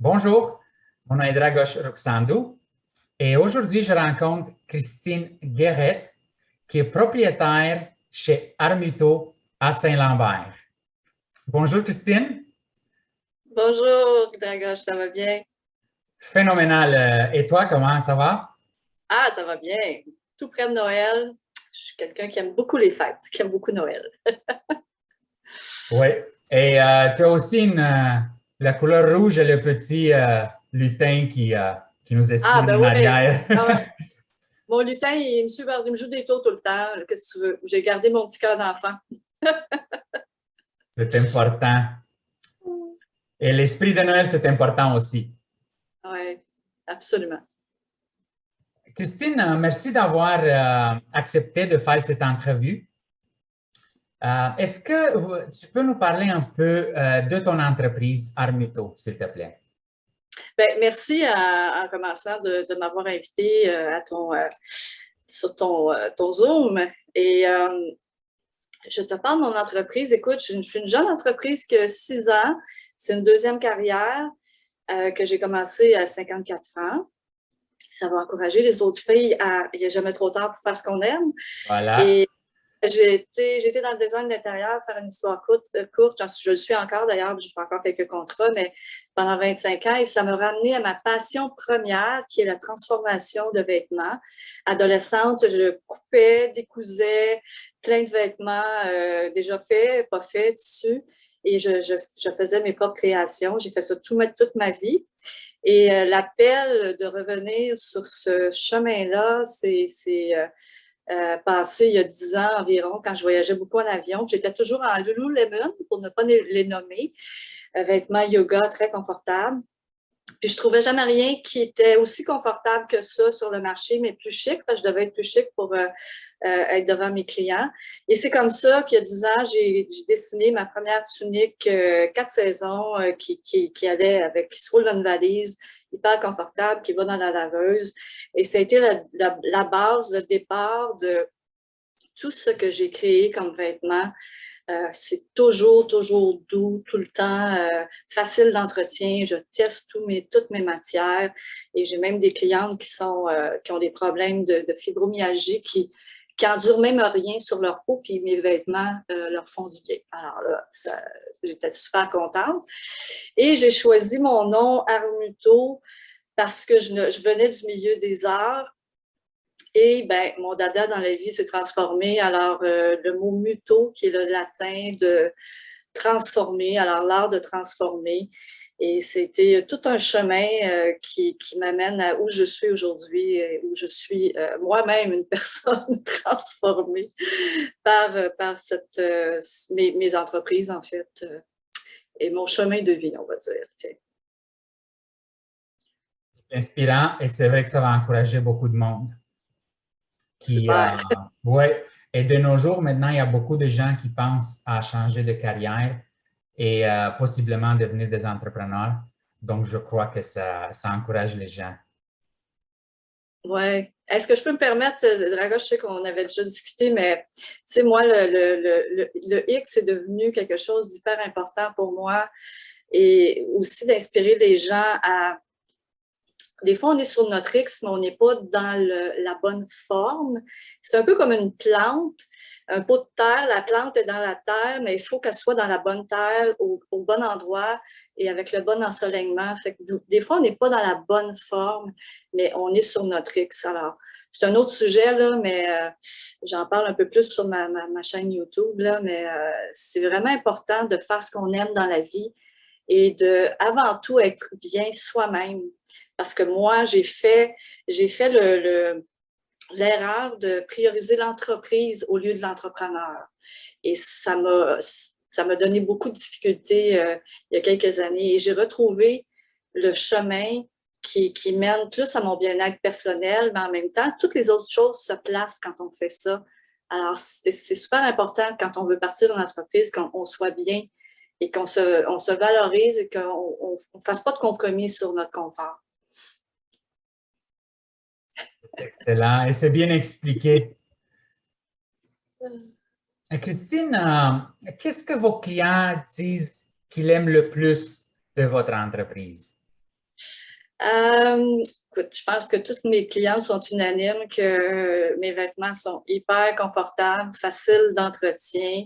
Bonjour, mon nom est Dragos Ruxandou et aujourd'hui je rencontre Christine Guéret qui est propriétaire chez Armuto à Saint-Lambert. Bonjour Christine. Bonjour Dragos, ça va bien? Phénoménal. Et toi, comment ça va? Ah, ça va bien. Tout près de Noël. Je suis quelqu'un qui aime beaucoup les fêtes, qui aime beaucoup Noël. Oui. Et tu as aussi la couleur rouge et le petit lutin qui nous Ah, exprime ben en oui. arrière. Ah ouais. Mon lutin, il me joue des tours tout le temps. Qu'est-ce que tu veux? J'ai gardé mon petit cœur d'enfant. C'est important. Et l'esprit de Noël, c'est important aussi. Oui, absolument. Christine, merci d'avoir accepté de faire cette entrevue. Est-ce que tu peux nous parler un peu de ton entreprise Armuto, s'il te plaît? Ben, merci en commençant de m'avoir invité sur ton Zoom. Et je te parle de mon entreprise. Écoute, je suis une jeune entreprise qui a 6 ans. C'est une deuxième carrière que j'ai commencé à 54 ans. Ça va encourager les autres filles à... Il n'y a jamais trop tard pour faire ce qu'on aime. Voilà. Et j'ai été dans le design d'intérieur, faire une histoire courte. Je le suis encore d'ailleurs, je fais encore quelques contrats, mais pendant 25 ans, et ça m'a ramené à ma passion première, qui est la transformation de vêtements. Adolescente, je coupais, décousais plein de vêtements déjà faits, pas faits, tissus, et je faisais mes propres créations. J'ai fait ça toute ma vie. Et l'appel de revenir sur ce chemin-là, c'est passé il y a 10 ans environ, quand je voyageais beaucoup en avion. J'étais toujours en Lululemon, pour ne pas les nommer, vêtements yoga très confortables. Puis je trouvais jamais rien qui était aussi confortable que ça sur le marché, mais plus chic, parce que je devais être plus chic pour être devant mes clients. Et c'est comme ça qu'il y a 10 ans, j'ai dessiné ma première tunique 4 saisons qui allait avec, qui se roule dans une valise, hyper confortable, qui va dans la laveuse. Et ça a été la base, le départ de tout ce que j'ai créé comme vêtements. C'est toujours doux, tout le temps, facile d'entretien. Je teste toutes mes matières et j'ai même des clientes qui ont des problèmes de fibromyalgie qui endurent même rien sur leur peau, puis mes vêtements leur font du bien. Alors là, j'étais super contente. Et j'ai choisi mon nom Armuto parce que je venais du milieu des arts. Et ben, mon dada dans la vie s'est transformé. Alors, le mot muto, qui est le latin de transformer, alors l'art de transformer. Et c'était tout un chemin qui m'amène à où je suis aujourd'hui, où je suis moi-même une personne transformée par mes entreprises, en fait, et mon chemin de vie, on va dire. Tiens. Inspirant et c'est vrai que ça va encourager beaucoup de monde. Super. Ouais. Et de nos jours, maintenant, il y a beaucoup de gens qui pensent à changer de carrière et possiblement devenir des entrepreneurs. Donc, je crois que ça encourage les gens. Oui. Est-ce que je peux me permettre, Draga, je sais qu'on avait déjà discuté, mais tu sais, moi, le X est devenu quelque chose d'hyper important pour moi et aussi d'inspirer les gens à... Des fois, on est sur notre X, mais on n'est pas dans la bonne forme. C'est un peu comme une plante, un pot de terre. La plante est dans la terre, mais il faut qu'elle soit dans la bonne terre, au bon endroit et avec le bon ensoleillement. Fait que des fois, on n'est pas dans la bonne forme, mais on est sur notre X. Alors, c'est un autre sujet, là, mais j'en parle un peu plus sur ma chaîne YouTube, là, mais c'est vraiment important de faire ce qu'on aime dans la vie et de, avant tout, être bien soi-même. Parce que moi, j'ai fait l'erreur de prioriser l'entreprise au lieu de l'entrepreneur. Et ça m'a donné beaucoup de difficultés il y a quelques années. Et j'ai retrouvé le chemin qui mène plus à mon bien-être personnel, mais en même temps, toutes les autres choses se placent quand on fait ça. Alors, c'est super important quand on veut partir d'une entreprise, qu'on soit bien et on se valorise et qu'on ne fasse pas de compromis sur notre confort. Excellent. Et c'est bien expliqué. Christine, qu'est-ce que vos clients disent qu'ils aiment le plus de votre entreprise? Écoute, je pense que toutes mes clientes sont unanimes que mes vêtements sont hyper confortables, faciles d'entretien.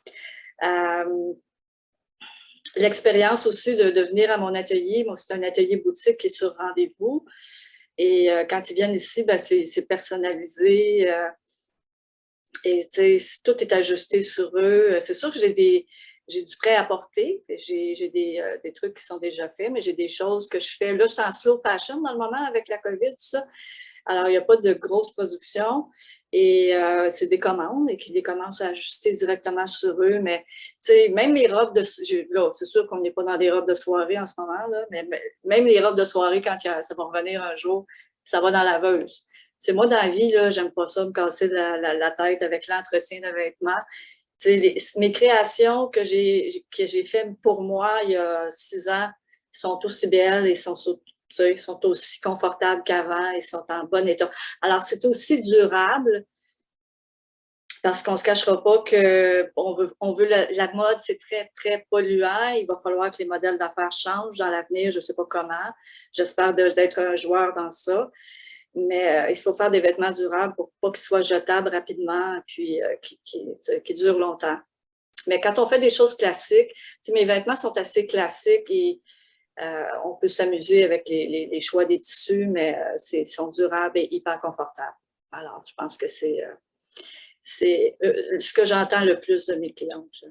L'expérience aussi de venir à mon atelier, moi c'est un atelier boutique qui est sur rendez-vous. Et quand ils viennent ici, ben, c'est personnalisé. Et tout est ajusté sur eux. C'est sûr que j'ai du prêt à porter. J'ai des trucs qui sont déjà faits, mais j'ai des choses que je fais. Là, je suis en slow fashion dans le moment avec la COVID, tout ça. Alors, il n'y a pas de grosse production et c'est des commandes et qu'ils les commencent à ajuster directement sur eux. Mais, tu sais, même les robes de... Là, c'est sûr qu'on n'est pas dans des robes de soirée en ce moment, là, mais même les robes de soirée, quand ça va revenir un jour, ça va dans la laveuse. C'est moi, dans la vie, là, j'aime pas ça, me casser la tête avec l'entretien de vêtements. Mes créations que j'ai faites pour moi il y a 6 ans sont aussi belles et sont aussi confortables qu'avant et sont en bon état. Alors, c'est aussi durable parce qu'on ne se cachera pas qu'on veut la mode, c'est très, très polluant. Il va falloir que les modèles d'affaires changent dans l'avenir, je ne sais pas comment. J'espère d'être un joueur dans ça. Mais il faut faire des vêtements durables pour pas qu'ils soient jetables rapidement puis qui durent longtemps. Mais quand on fait des choses classiques, mes vêtements sont assez classiques et on peut s'amuser avec les choix des tissus, mais ils sont durables et hyper confortables. Alors, je pense que c'est ce que j'entends le plus de mes clientes.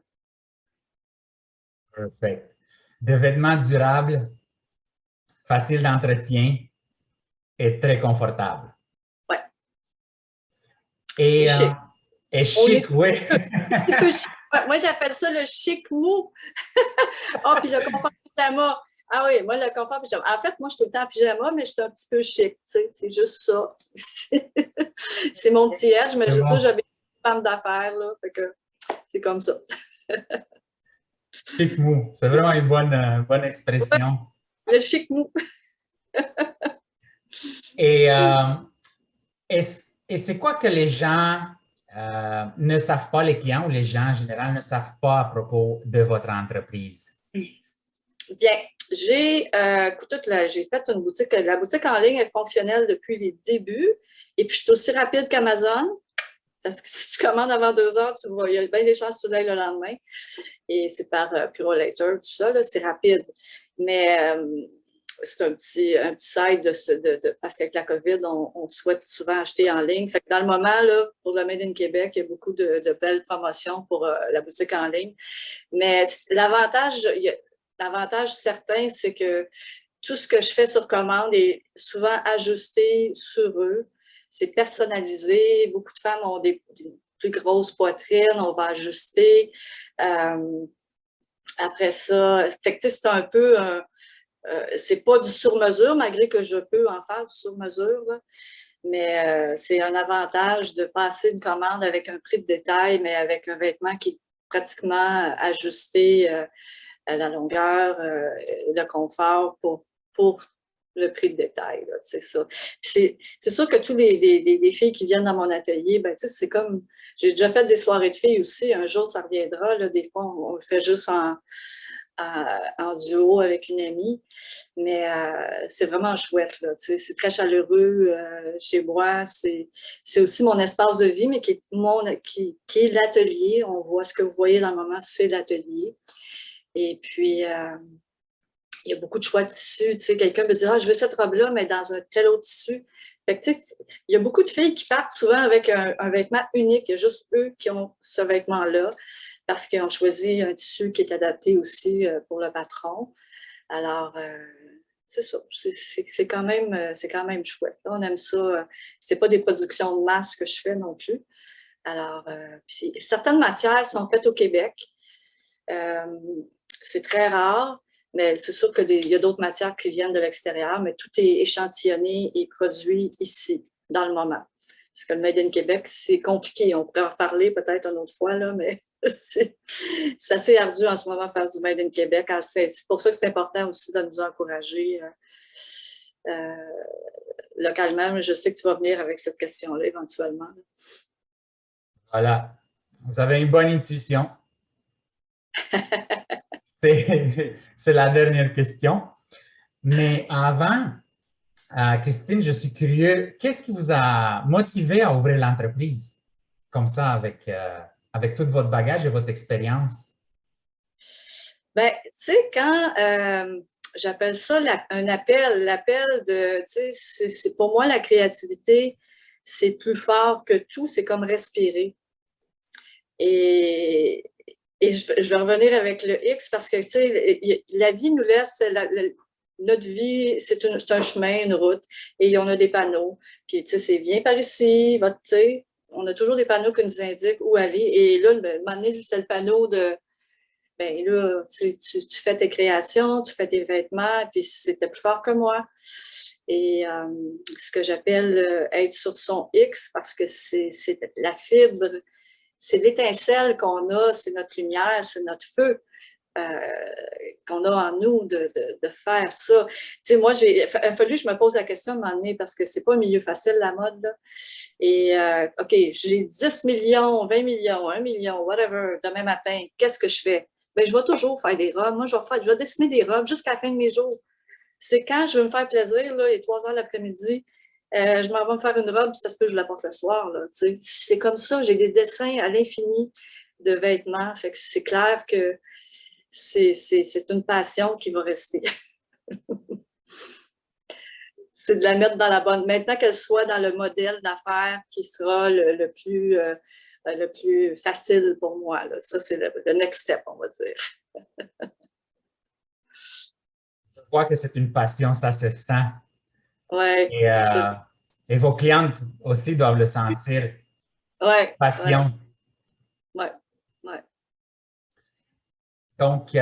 Perfect. De vêtements durables, faciles d'entretien et très confortables. Oui. Et chic. Et chic, oui. Moi, j'appelle ça le chic mou. Ah, puis le confort pyjama. Ah oui, moi, le confort pyjama. En fait, moi, je suis tout le temps en pyjama, mais je suis un petit peu chic. Tu sais, c'est juste ça. C'est mon petit edge, mais c'est sûr, j'avais une femme d'affaires, là. Fait que c'est comme ça. Chic mou. C'est vraiment une bonne expression. Ouais, le chic mou. Et c'est quoi que les gens ne savent pas, les clients ou les gens en général ne savent pas à propos de votre entreprise? Bien, j'ai fait une boutique. La boutique en ligne est fonctionnelle depuis les débuts. Et puis, je suis aussi rapide qu'Amazon. Parce que si tu commandes avant 2 heures, il y a bien des chances que tu l'aies le lendemain. Et c'est par Purolator, tout ça, c'est rapide. Mais c'est un petit side parce qu'avec la COVID, on souhaite souvent acheter en ligne. Fait que dans le moment, là, pour le Made in Québec, il y a beaucoup de belles promotions pour la boutique en ligne. Mais l'avantage certain, c'est que tout ce que je fais sur commande est souvent ajusté sur eux. C'est personnalisé. Beaucoup de femmes ont des plus grosses poitrines. On va ajuster. Après ça, fait que, c'est un peu... c'est pas du sur-mesure, malgré que je peux en faire du sur-mesure. Mais c'est un avantage de passer une commande avec un prix de détail, mais avec un vêtement qui est pratiquement ajusté à la longueur, le confort pour le prix de détail. C'est ça. C'est sûr que tous les filles qui viennent dans mon atelier, ben, c'est comme... J'ai déjà fait des soirées de filles aussi. Un jour, ça reviendra. Là, des fois, on le fait juste en duo avec une amie. Mais c'est vraiment chouette. C'est très chaleureux chez moi. C'est aussi mon espace de vie, mais qui est l'atelier. On voit ce que vous voyez dans le moment, c'est l'atelier. Et puis, il y a beaucoup de choix de tissus. Quelqu'un peut dire « Ah, je veux cette robe-là, mais dans un tel autre tissu. » Fait que, il y a beaucoup de filles qui partent souvent avec un vêtement unique. Il y a juste eux qui ont ce vêtement-là parce qu'ils ont choisi un tissu qui est adapté aussi pour le patron. Alors, c'est ça. C'est quand même chouette. Là, on aime ça. C'est pas des productions de masse que je fais non plus. Alors, certaines matières sont faites au Québec. C'est très rare. Mais c'est sûr qu'il y a d'autres matières qui viennent de l'extérieur, mais tout est échantillonné et produit ici, dans le moment. Parce que le Made in Québec, c'est compliqué. On pourrait en reparler peut-être une autre fois, là, mais c'est assez ardu en ce moment de faire du Made in Québec. C'est pour ça que c'est important aussi de nous encourager localement. Je sais que tu vas venir avec cette question-là éventuellement. Voilà. Vous avez une bonne intuition. C'est la dernière question. Mais avant, Christine, je suis curieux, qu'est-ce qui vous a motivé à ouvrir l'entreprise comme ça avec tout votre bagage et votre expérience? Ben, tu sais, quand j'appelle ça un appel, l'appel de, tu sais, c'est pour moi la créativité, c'est plus fort que tout, c'est comme respirer. Et, et je vais revenir avec le X parce que, tu sais, la vie nous laisse, notre vie, c'est un chemin, une route, et on a des panneaux. Puis, tu sais, c'est viens par ici, va, tu sais, on a toujours des panneaux qui nous indiquent où aller. Et là, ben, à un moment donné, c'est le panneau de ben là, tu fais tes créations, tu fais tes vêtements, puis c'était plus fort que moi. Et ce que j'appelle être sur son X, parce que c'est la fibre, c'est l'étincelle qu'on a, c'est notre lumière, c'est notre feu qu'on a en nous de faire ça. Tu sais, moi, il a fallu que je me pose la question de m'emmener parce que c'est pas un milieu facile, la mode, là. Et OK, j'ai 10 millions, 20 millions, 1 million, whatever, demain matin, qu'est-ce que je fais? Bien, je vais toujours faire des robes. Moi, je vais dessiner des robes jusqu'à la fin de mes jours. C'est quand je veux me faire plaisir, là, il est 3 heures l'après-midi, je m'en vais me faire une robe, ça se peut que je la porte le soir. C'est comme ça, j'ai des dessins à l'infini de vêtements. Fait que c'est clair que c'est une passion qui va rester. C'est de la mettre dans la bonne. Maintenant qu'elle soit dans le modèle d'affaires qui sera le plus facile pour moi. Là. Ça, c'est le next step, on va dire. Je vois que c'est une passion, ça se sent. Oui, Et, absolument. et vos clientes aussi doivent le sentir. Oui, oui, Passion. oui, oui. Donc,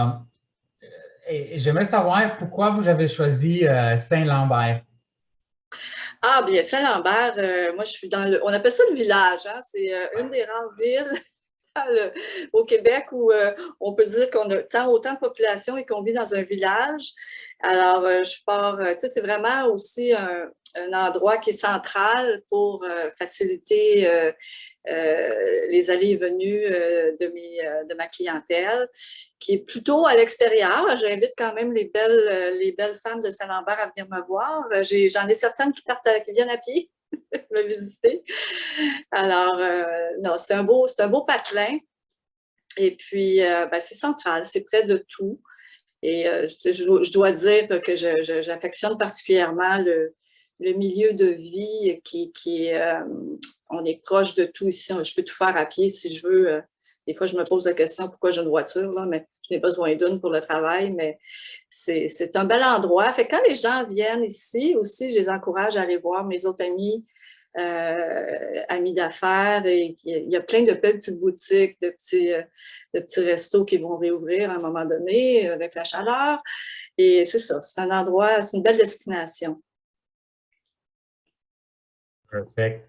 et j'aimerais savoir pourquoi vous avez choisi Saint-Lambert. Ah, bien, Saint-Lambert, moi, je suis dans on appelle ça le village, hein? C'est une des rares villes au Québec où on peut dire qu'on a autant de population et qu'on vit dans un village. Alors, je pars, tu sais, c'est vraiment aussi un endroit qui est central pour faciliter les allées et venues de ma clientèle, qui est plutôt à l'extérieur. J'invite quand même les belles femmes de Saint-Lambert à venir me voir. J'en ai certaines qui viennent à pied me visiter. Alors, non, c'est un beau patelin. Et puis, ben, c'est central, c'est près de tout. Et je dois dire que j'affectionne particulièrement le milieu de vie qui est, on est proche de tout ici. Je peux tout faire à pied si je veux. Des fois, je me pose la question pourquoi j'ai une voiture, là, mais je n'ai pas besoin d'une pour le travail, mais c'est un bel endroit. Fait que quand les gens viennent ici aussi, je les encourage à aller voir mes autres amis d'affaires. Et il y a plein de petites boutiques, de petits restos qui vont réouvrir à un moment donné avec la chaleur. Et c'est ça, c'est un endroit, c'est une belle destination. Perfect.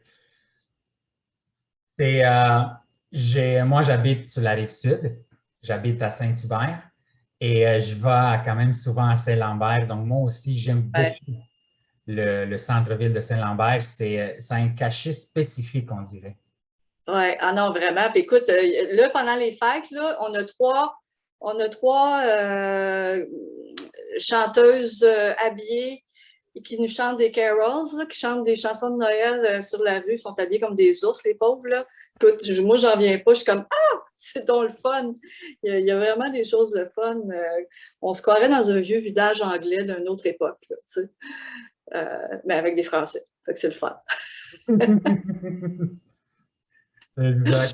Moi, j'habite sur la rive sud. J'habite à Saint-Hubert et je vais quand même souvent à Saint-Lambert. Donc, moi aussi, j'aime Ouais. beaucoup le centre-ville de Saint-Lambert. C'est un cachet spécifique, on dirait. Oui, ah non, vraiment. Puis écoute, là, pendant les fêtes, là, on a trois chanteuses habillées qui nous chantent des carols, là, qui chantent des chansons de Noël sur la rue, sont habillées comme des ours, les pauvres, là. Écoute, moi, j'en viens pas, je suis comme « Ah, c'est donc le fun! » Il y a vraiment des choses de fun. On se croirait dans un vieux village anglais d'une autre époque, là, tu sais, mais avec des Français. Fait que c'est le fun. Exact.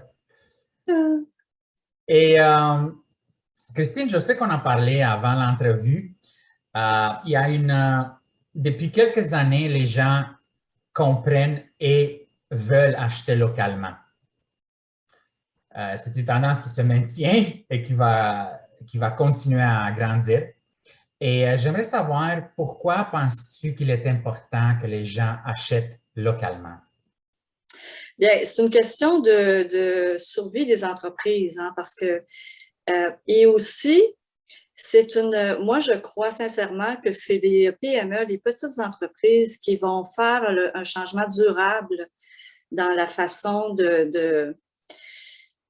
Et Christine, je sais qu'on a parlé avant l'entrevue. Il y a depuis quelques années, les gens comprennent et veulent acheter localement. C'est une tendance qui se maintient et qui va continuer à grandir. Et j'aimerais savoir pourquoi penses-tu qu'il est important que les gens achètent localement? Bien, c'est une question de survie des entreprises, hein, parce que, et aussi, moi, je crois sincèrement que c'est les PME, les petites entreprises qui vont faire un changement durable dans la façon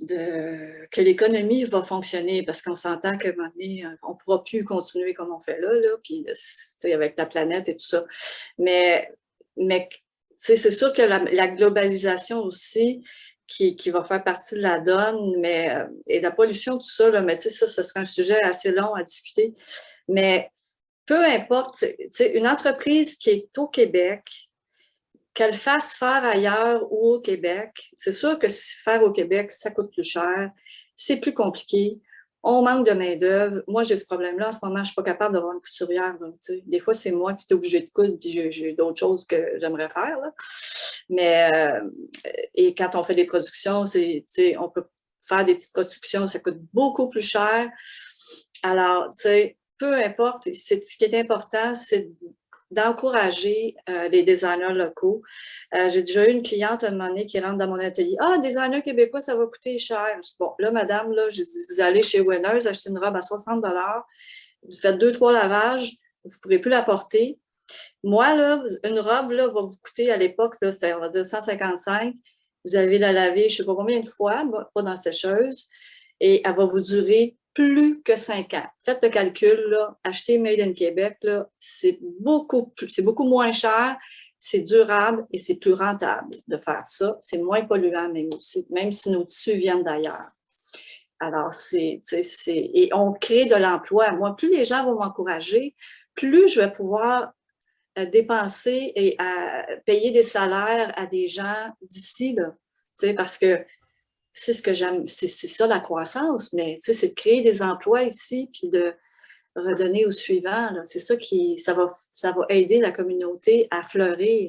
que l'économie va fonctionner, parce qu'on s'entend qu'à un moment donné, on ne pourra plus continuer comme on fait là, puis avec la planète et tout ça. Mais c'est sûr que la globalisation aussi, qui va faire partie de la donne, et la pollution, tout ça, là, mais ça, ce serait un sujet assez long à discuter. Mais peu importe, une entreprise qui est au Québec, qu'elle fasse faire ailleurs ou au Québec, c'est sûr que faire au Québec, ça coûte plus cher, c'est plus compliqué, on manque de main-d'œuvre. Moi, j'ai ce problème-là en ce moment, je ne suis pas capable d'avoir une couturière. Là, des fois, c'est moi qui suis obligée de coudre, puis j'ai d'autres choses que j'aimerais faire. Là. Mais, et quand on fait des productions, on peut faire des petites productions, ça coûte beaucoup plus cher. Alors, peu importe, ce qui est important, c'est d'encourager les designers locaux. J'ai déjà eu une cliente à un moment donné qui rentre dans mon atelier. « Ah, designer québécois, ça va coûter cher. » Je dis, bon, là, madame, là, j'ai dit, vous allez chez Winners, acheter une robe à 60 $, vous faites 2-3 lavages, vous ne pourrez plus la porter. Moi, là, une robe là, va vous coûter à l'époque, on va dire 155. Vous allez la laver, je ne sais pas combien de fois, pas dans la sécheuse, et elle va vous durer plus que 5 ans. Faites le calcul, là, acheter Made in Québec, c'est beaucoup moins cher, c'est durable et c'est plus rentable de faire ça. C'est moins polluant même aussi, même si nos tissus viennent d'ailleurs. Alors, et on crée de l'emploi. Moi, plus les gens vont m'encourager, plus je vais pouvoir dépenser et payer des salaires à des gens d'ici, parce que c'est ce que j'aime, c'est ça la croissance, mais c'est de créer des emplois ici puis de redonner au suivant. C'est ça ça va aider la communauté à fleurir.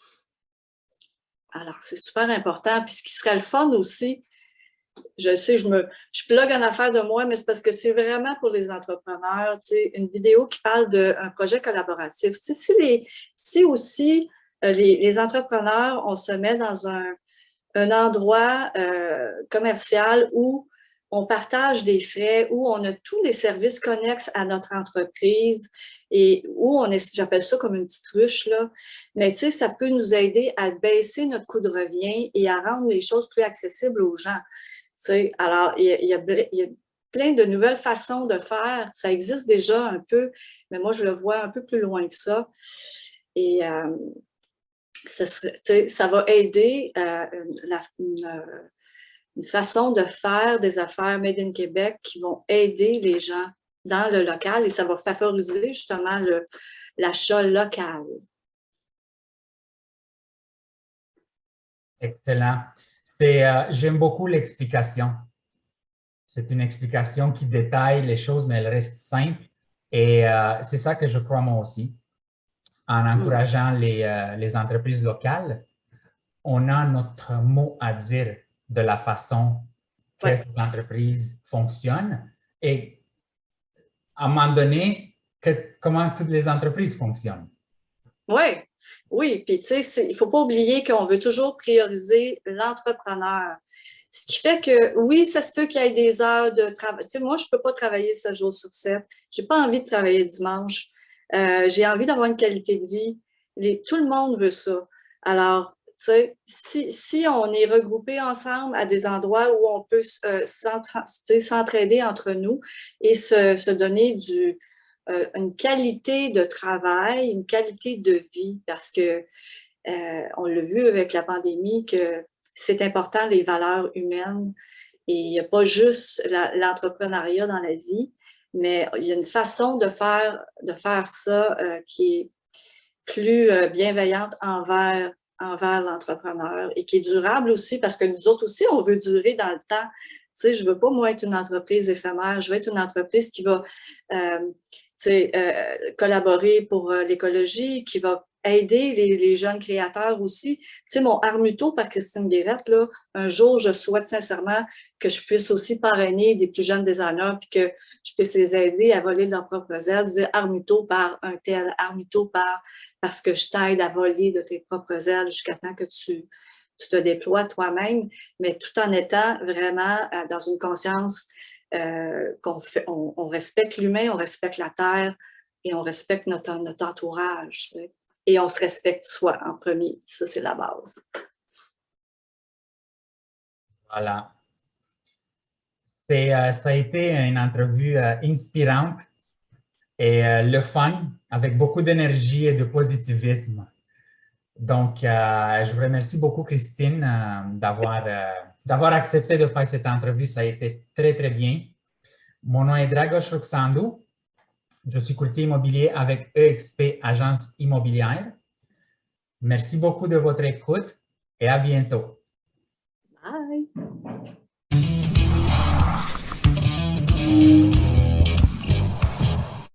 Alors, c'est super important. Puis ce qui serait le fun aussi, je sais, je plug en affaire de moi, mais c'est parce que c'est vraiment pour les entrepreneurs, une vidéo qui parle d'un projet collaboratif. Si aussi les entrepreneurs, on se met dans un endroit commercial où on partage des frais, où on a tous les services connexes à notre entreprise et où j'appelle ça comme une petite ruche, là. Mais ça peut nous aider à baisser notre coût de revient et à rendre les choses plus accessibles aux gens. Alors, il y a plein de nouvelles façons de faire. Ça existe déjà un peu, mais moi, je le vois un peu plus loin que ça. Et ça va aider une façon de faire des affaires Made in Québec qui vont aider les gens dans le local et ça va favoriser justement l'achat local. Excellent. J'aime beaucoup l'explication. C'est une explication qui détaille les choses, mais elle reste simple. Et c'est ça que je crois moi aussi. En encourageant les entreprises locales, on a notre mot à dire de la façon que ces entreprises fonctionnent et à un moment donné, comment toutes les entreprises fonctionnent. Oui, puis tu sais, il ne faut pas oublier qu'on veut toujours prioriser l'entrepreneur. Ce qui fait que, oui, ça se peut qu'il y ait des heures de travail. Tu sais, moi, je ne peux pas travailler 7 jours sur 7. Je n'ai pas envie de travailler dimanche. J'ai envie d'avoir une qualité de vie. Tout le monde veut ça. Alors, tu sais, si on est regroupés ensemble à des endroits où on peut s'entraider entre nous et se donner une qualité de travail, une qualité de vie, parce que on l'a vu avec la pandémie que c'est important les valeurs humaines et il n'y a pas juste l'entrepreneuriat dans la vie, mais il y a une façon de faire ça qui est plus bienveillante envers l'entrepreneur et qui est durable aussi parce que nous autres aussi, on veut durer dans le temps. Tu sais, je ne veux pas, moi, être une entreprise éphémère. Je veux être une entreprise qui va collaborer pour l'écologie, qui va aider les jeunes créateurs aussi. Tu sais, mon Armuto par Christine Guérette, là, un jour, je souhaite sincèrement que je puisse aussi parrainer des plus jeunes designers puis que je puisse les aider à voler de leurs propres ailes, dire Armuto par un tel, Armuto parce que je t'aide à voler de tes propres ailes jusqu'à temps que tu te déploies toi-même, mais tout en étant vraiment dans une conscience qu'on respecte l'humain, on respecte la terre et on respecte notre entourage. Tu sais. Et on se respecte soi en premier. Ça, c'est la base. Voilà. Ça a été une entrevue inspirante et le fun, avec beaucoup d'énergie et de positivisme. Donc, je vous remercie beaucoup, Christine, d'avoir accepté de faire cette entrevue. Ça a été très, très bien. Mon nom est Dragos Ruxandu. Je suis courtier immobilier avec EXP Agence Immobilière. Merci beaucoup de votre écoute et à bientôt. Bye!